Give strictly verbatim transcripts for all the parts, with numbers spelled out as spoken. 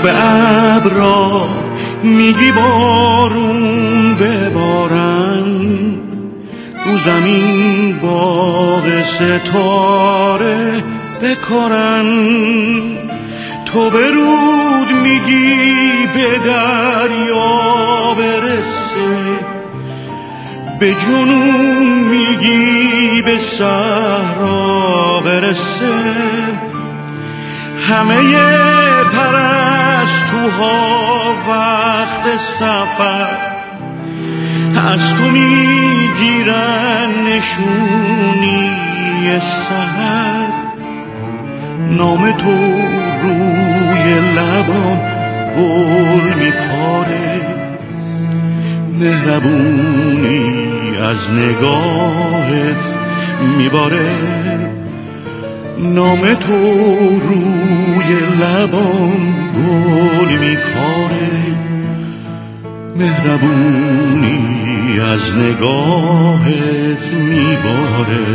به ابرا میگی بارون ببارن، رو زمین باغ ستاره بکارن. تو به رود میگی به دریا برسه، به جنون میگی به صحرا برسه. همه پرستوها وقت سفر از تو میگیرن نشونی سحر. نام تو روی لبام گل میکاره، مهربونی از نگاهت میباره. نام تو روی لبام گل میکاره، مهربونی از نگاهت میباره.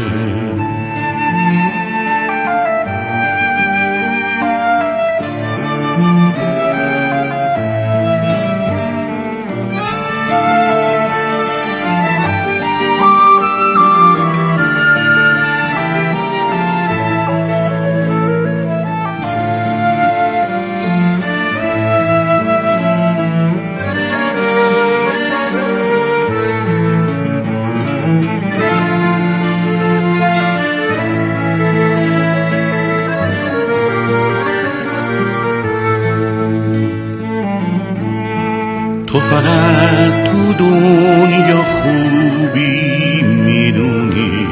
تو فقط تو دنیا خوبی میدونی،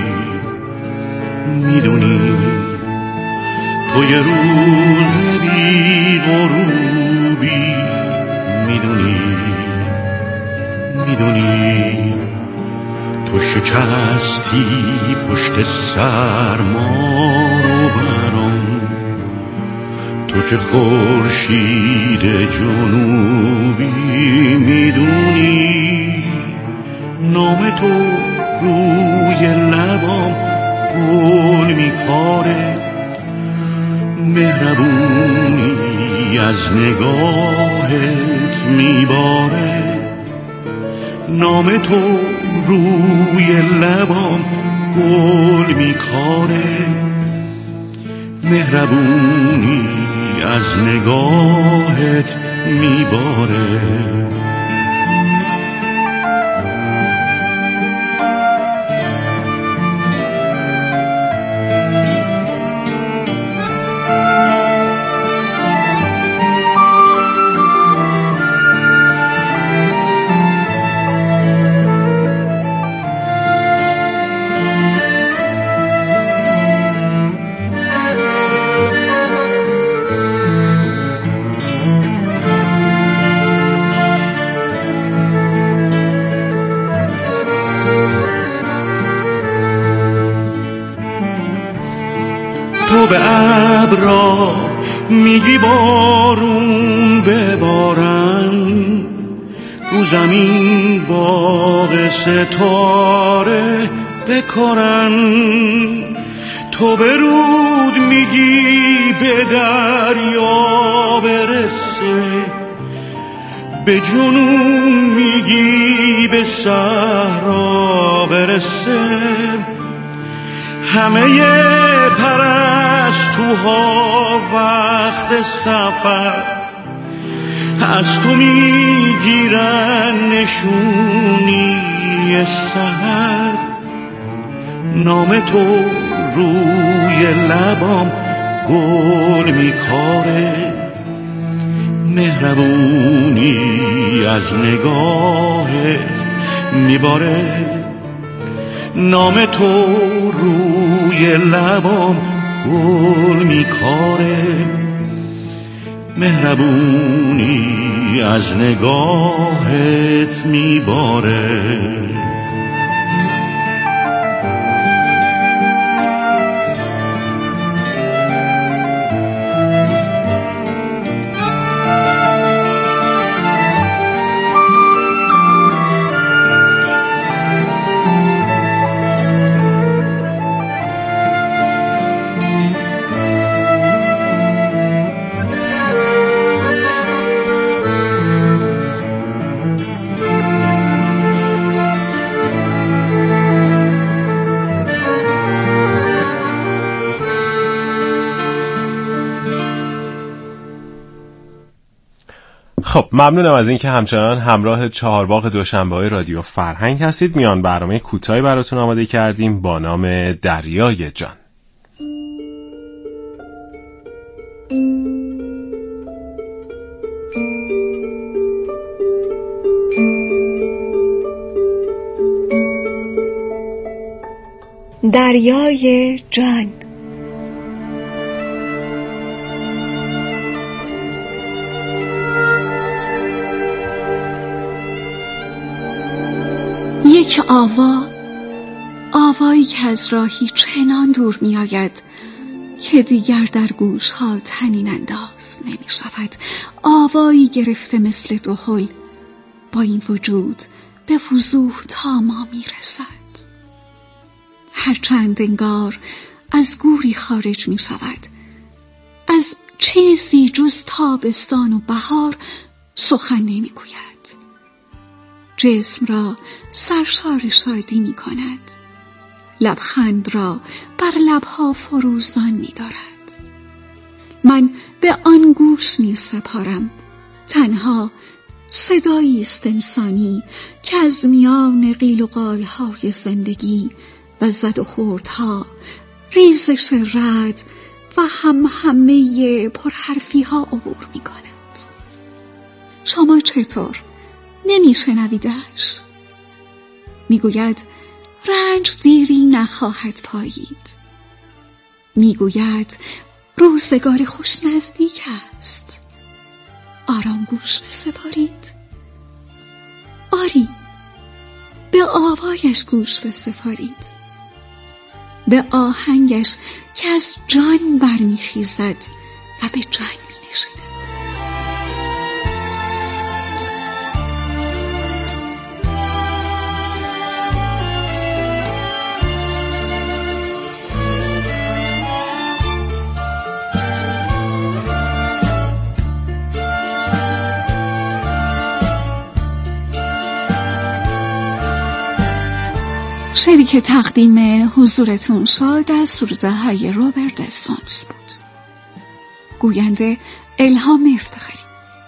میدونی تو یه روز بی غروبی، میدونی میدونی تو شکستی پشت سرما رو برام. تو که خورشید جنوبی، میدونی نام تو روی لبام گل میکاره، مهربونی از نگاهت میباره. نام تو روی لبام گل میکاره، مهربونی از نگاهت میباره. تو به ابرا میگی بارون ببارن، رو زمین باغ ستاره بکارن. تو به رود میگی به دریا برسه، به جنون میگی به صحرا برسه. همه پرستوها وقت سفر از تو میگیرن نشونی سحر. نام تو روی لبام گل میکاره، مهربونی از نگاهت میباره. نام تو روی لبام گل میکاره، مهربونی از نگاهت میباره. خب ممنونم از اینکه همچنان همراه چهارباغ دوشنبه‌های رادیو فرهنگ هستید. میان برنامه کوتاهی براتون آماده کردیم با نام دریای جان. دریای جان. یک آوا، آوایی که از راهی چنان دور می آید که دیگر در گوش ها طنین انداز نمی شود. آوایی گرفته مثل دهل، با این وجود به وضوح تا ما می رسد. هرچند انگار از گوری خارج می شود، از چیزی جز تابستان و بهار سخن نمی گوید. جسم را سرشار شادی می کند، لبخند را بر لبها فروزان می دارد. من به آن گوش می سپارم، تنها صدایی است انسانی که از میان قیل و قالهای زندگی و زد و خوردها، ریزش رعد و هم همه پرحرفی ها عبور می کند. شما چطور؟ نمی شنویدش؟ می گوید رنج دیری نخواهد پایید. می گوید روزگار خوش نزدیک است. آرام گوش بسپارید. آری، به آوایش گوش بسپارید، به آهنگش که از جان برمیخیزد و به جان مینشیند. شعری که تقدیم حضورتون شد از سروده های روبرت استونز بود. گوینده الهام افتخاری.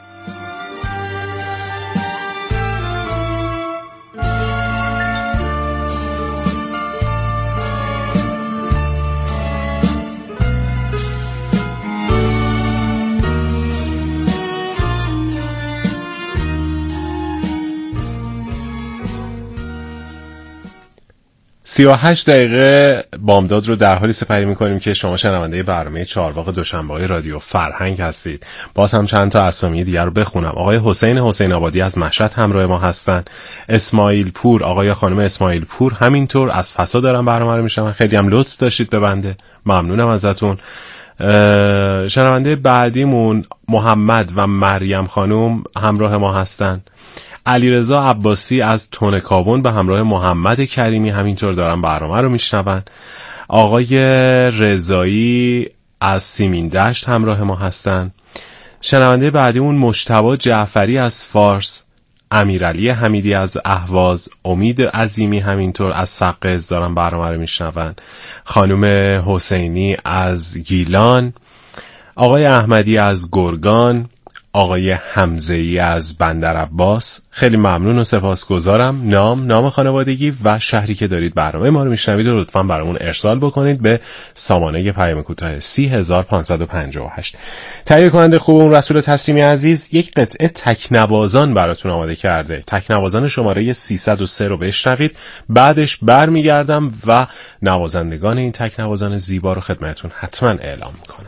سی و هشت دقیقه بامداد رو در حالی سپری می‌کنیم که شما شنونده برنامه چهارباغ دوشنبه‌های رادیو فرهنگ هستید. باز هم چند تا اسامی دیگر رو بخونم. آقای حسین حسین آبادی از مشهد همراه ما هستن. اسماعیل پور، آقای خانم اسماعیل پور همینطور از فسا دارن برنامه رو میشنون. خیلی هم لطف داشتید به بنده. ممنونم ازتون. شنونده بعدیمون محمد و مریم خانم همراه ما هستن. علیرضا عباسی از تونکابون به همراه محمد کریمی همینطور دارن برنامه رو میشنون. آقای رضایی از سیمین دشت همراه ما هستن. شنونده بعدیمون مجتبی جعفری از فارس، امیرعلی حمیدی از اهواز، امید عظیمی همینطور از سقز دارن برنامه رو میشنون. خانم حسینی از گیلان، آقای احمدی از گرگان، آقای حمزه‌ای از بندر عباس. خیلی ممنون و سپاسگزارم. نام، نام خانوادگی و شهری که دارید برنامه ما رو میشنوید رو لطفاً برامون ارسال بکنید به سامانه پیام کوتاه سی هزار و پانصد و پنجاه و هشت. تهیه کننده خوبمون رسول تسلیمی عزیز یک قطعه تکنوازان براتون آماده کرده. تکنوازان شماره سیصد و سه رو بشنوید، بعدش برمیگردم و نوازندگان این تکنوازان زیبا رو خدمتتون حتما اعلام میکنم.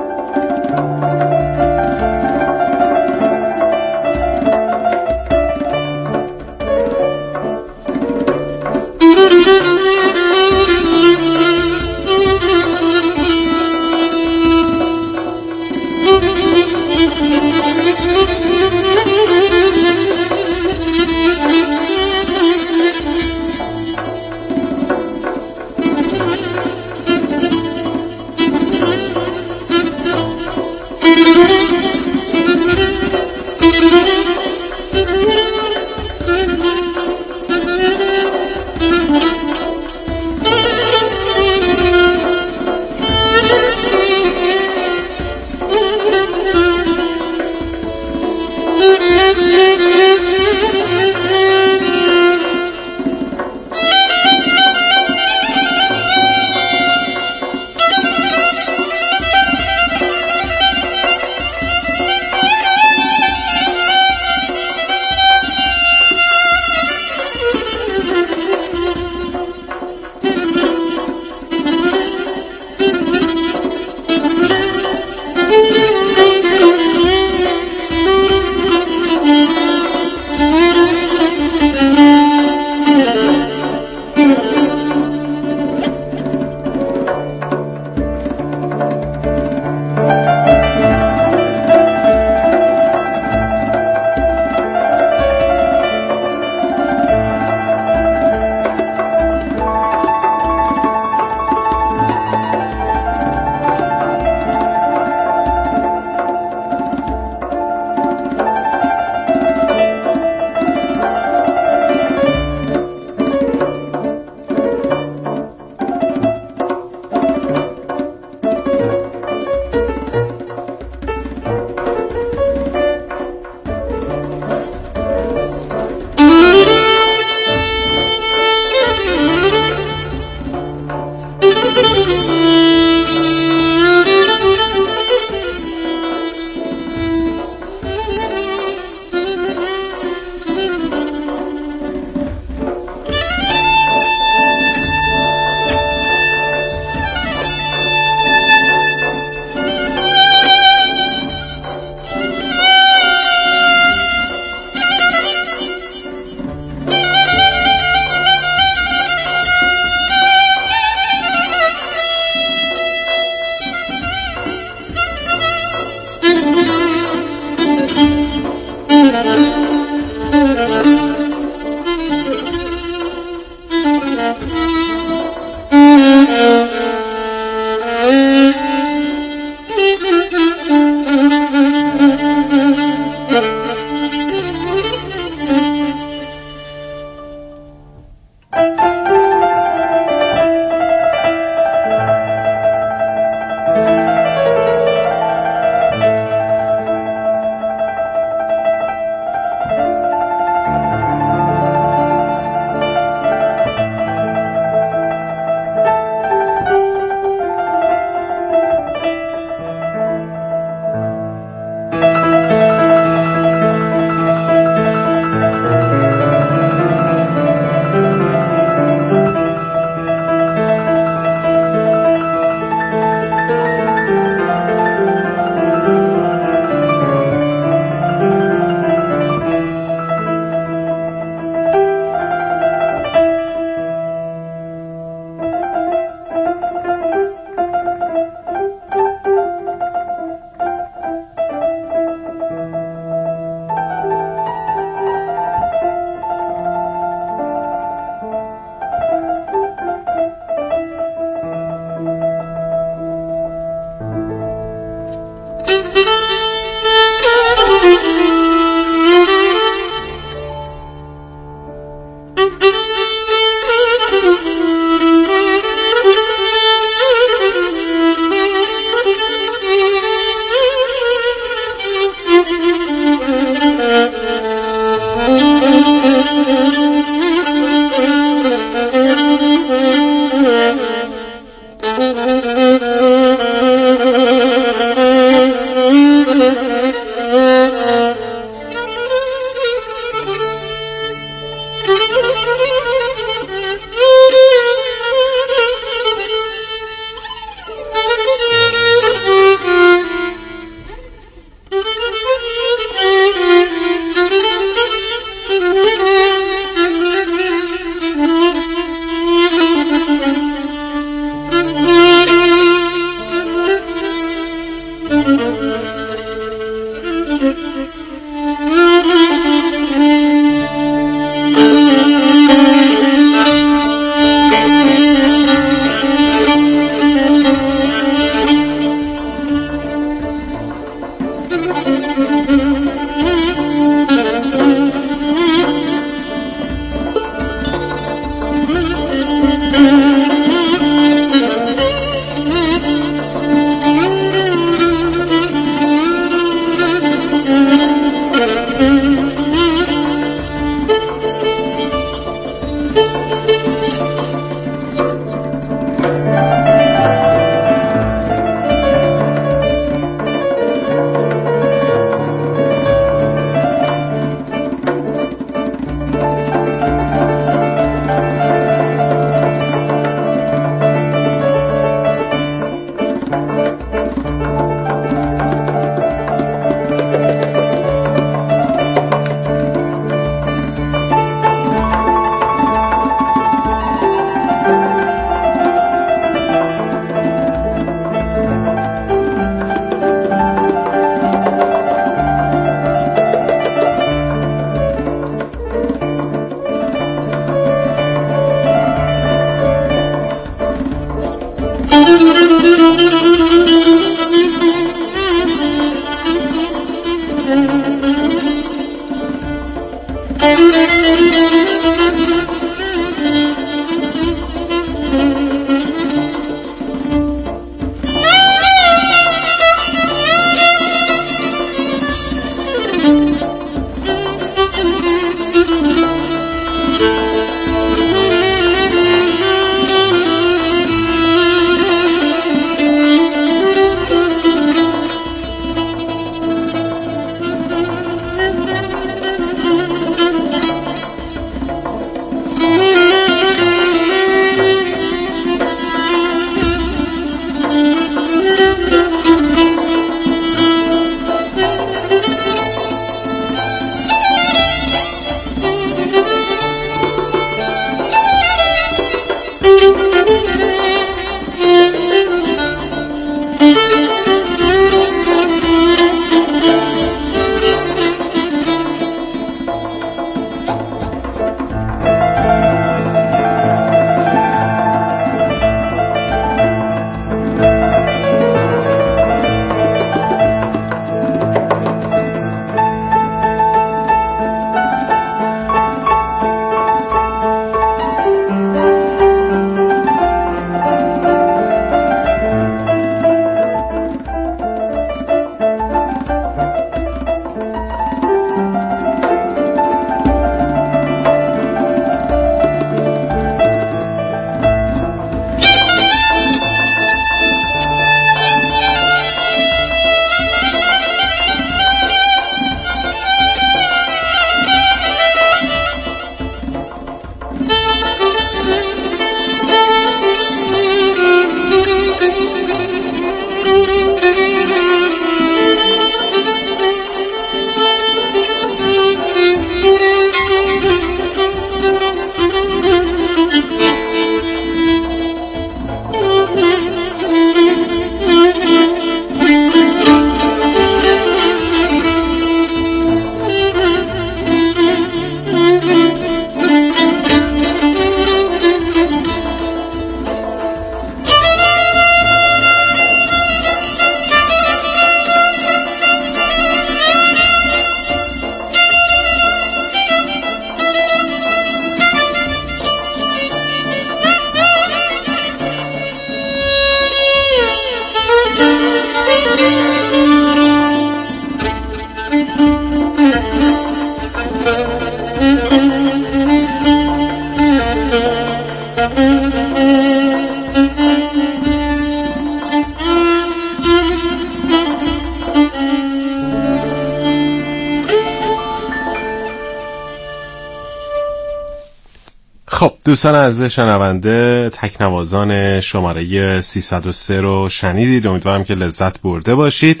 خب دوستان عزیز شنونده، تکنوازان شماره سیصد و سه رو شنیدید. امیدوارم که لذت برده باشید.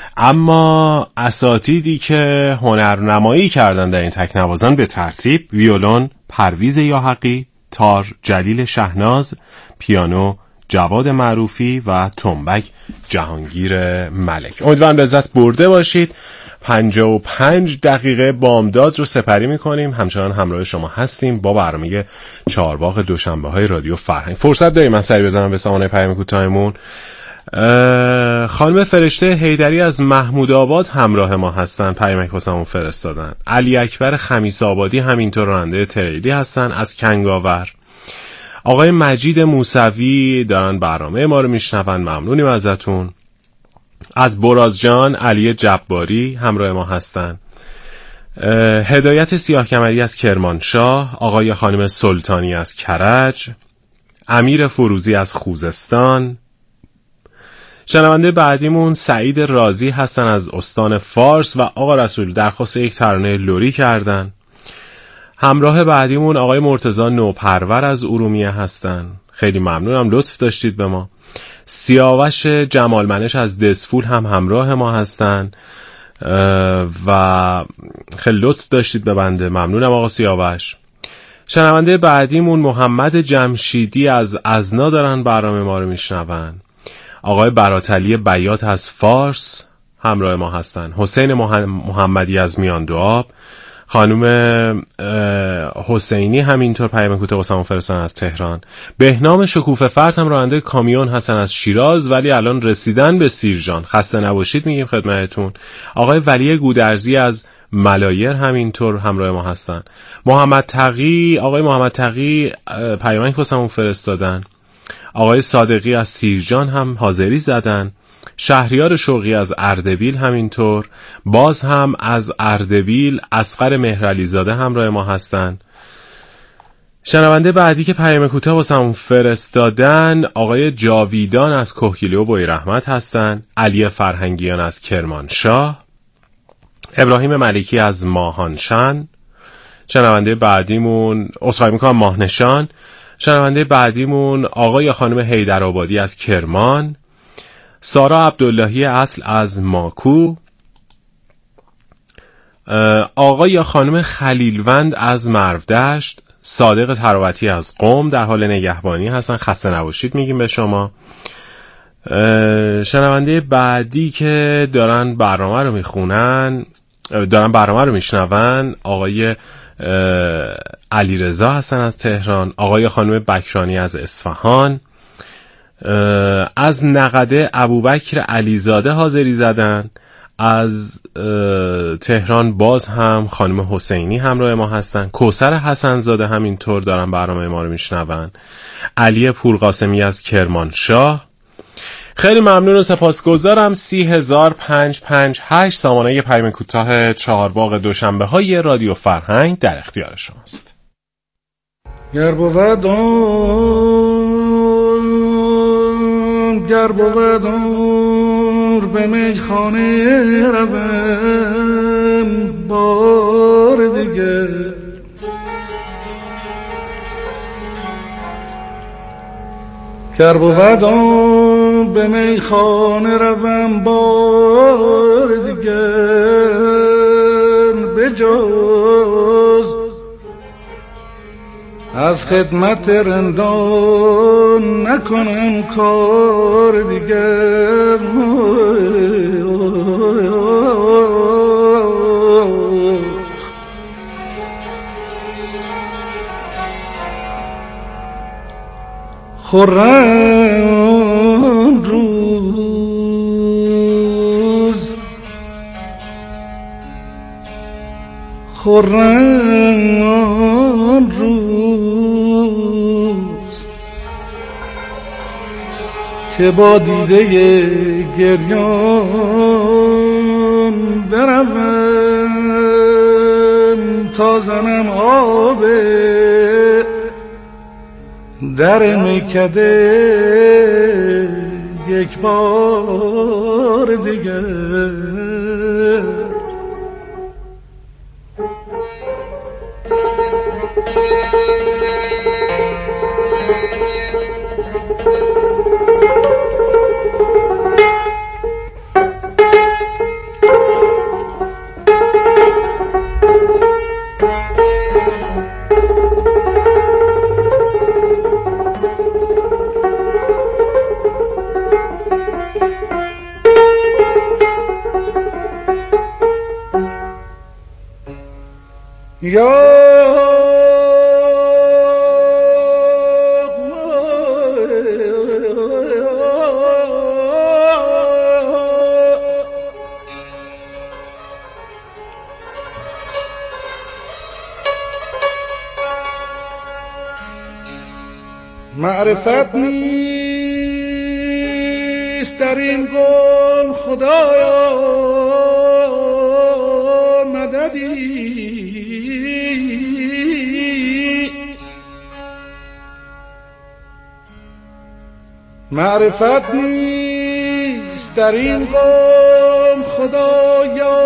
اما اساتیدی که هنرنمایی کردن در این تکنوازان به ترتیب: ویولون پرویز یاحقی، تار جلیل شهناز، پیانو جواد معروفی و تنبک جهانگیر ملک. امیدوارم لذت برده باشید پنجاه و پنج دقیقه بامداد رو سپری میکنیم. همچنان همراه شما هستیم با برنامه چهارباغ دوشنبه های رادیو فرهنگ. فرصت داریم من سری بزنم به سامانه پیام کوتاهمون. خانم فرشته حیدری از محمود آباد همراه ما هستن، پیامک واسمون فرستادن. علی اکبر خمیس آبادی همینطور راننده تریلی هستن از کنگاور. آقای مجید موسوی دارن برنامه ما رو میشنون، ممنونیم ازتون. از برازجان علی جباری همراه ما هستن. هدایت سیاه کمری از کرمانشاه، آقای خانم سلطانی از کرج، امیر فروزی از خوزستان. شنونده بعدیمون سعید رازی هستن از استان فارس و آقا رسول درخواست یک ترانه لوری کردن. همراه بعدیمون آقای مرتضی نوپرور از ارومیه هستن، خیلی ممنونم لطف داشتید به ما. سیاوش جمالمنش از دسفول هم همراه ما هستن و خیلی لطف داشتید به بنده، ممنونم آقا سیاوش. شنونده بعدیمون محمد جمشیدی از ازنا دارن برنامه ما رو میشنون. آقای براتلی بیات از فارس همراه ما هستن. حسین محمدی از میان دو آب، خانم حسینی همینطور پیام کوتاه واسمون فرستادن از تهران. بهنام شکوفه فرد هم راننده کامیون هستن از شیراز ولی الان رسیدن به سیرجان، خسته نباشید میگیم خدمتتون. آقای ولی گودرزی از ملایر همینطور همراه ما هستن. محمد تقی آقای محمد تقی پیامک واسمون فرستادن. آقای صادقی از سیرجان هم حاضری زدن. شهریار شوقی از اردبیل همینطور. باز هم از اردبیل اصغر مهرعلی زاده همراه ما هستن. شنونده بعدی که پیام کوتاه واسمون فرستادن آقای جاویدان از کهگیلو و بوی رحمت هستن. علی فرهنگیان از کرمانشاه. ابراهیم ملکی از ماهانشان. شنونده بعدیمون عذرخواهی میکنم ماهنشان. شنونده بعدیمون آقای خانم حیدرآبادی از کرمان. سارا عبداللهی اصل از ماکو. آقای خانم خلیلوند از مرودشت. صادق تراوتی از قم در حال نگهبانی هستن، خسته نباشید میگیم به شما. شنونده بعدی که دارن برنامه رو میخونن دارن برنامه رو میشنون آقای علیرضا هستن از تهران. آقای خانم بکرانی از اصفهان. از نقده ابوبکر علیزاده حاضری زدن. از تهران باز هم خانم حسینی همراه ما هستن. کوثر حسنزاده همینطور دارن برنامه ما رو میشنون. علی پورقاسمی از کرمانشاه. خیلی ممنون و سپاسگزارم. سی هزار پنج پنج هشت سامانه پیام کوتاه چهارباغ دوشنبه های رادیو فرهنگ در اختیار شماست. گر بود گر بود به میخانه روم بار دیگر، گر بود به میخانه روم بار دیگر، به جز از خدمت رندان نکنم کار دیگر. خرم روز خرم روز که با دیده گریان بروم تا زنم آب در میکده یک بار دیگر. یا معرفت نیست در این گم خدایا مددی معرفت نیست در این گم خدایا